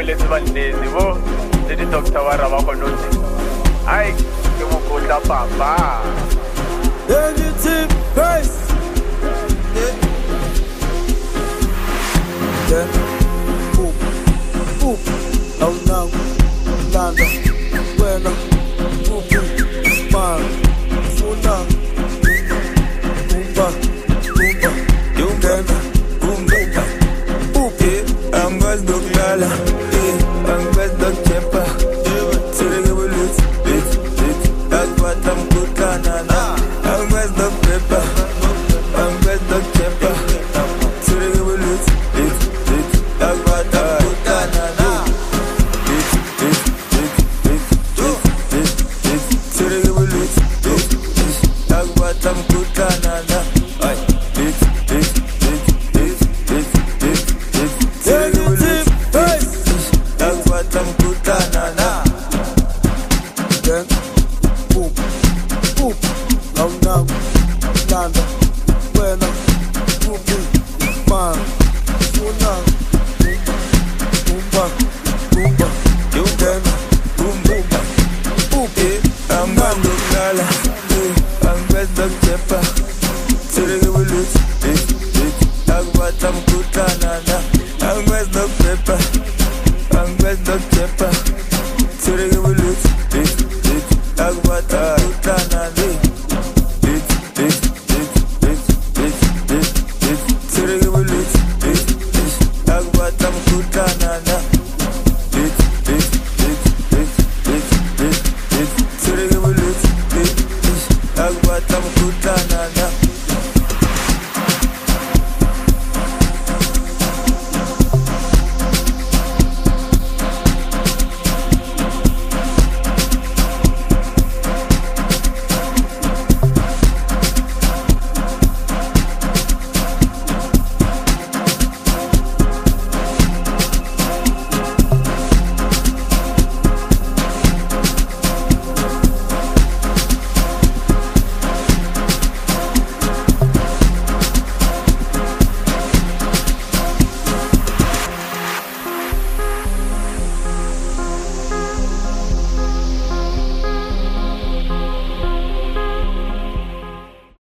lezi balezi bo ledi Dr. Wara ba khona uthi hayi ke mo kotla papa anything face yeah boom boom now landa wena boom man funa bumba yungena bumba okay I'm going to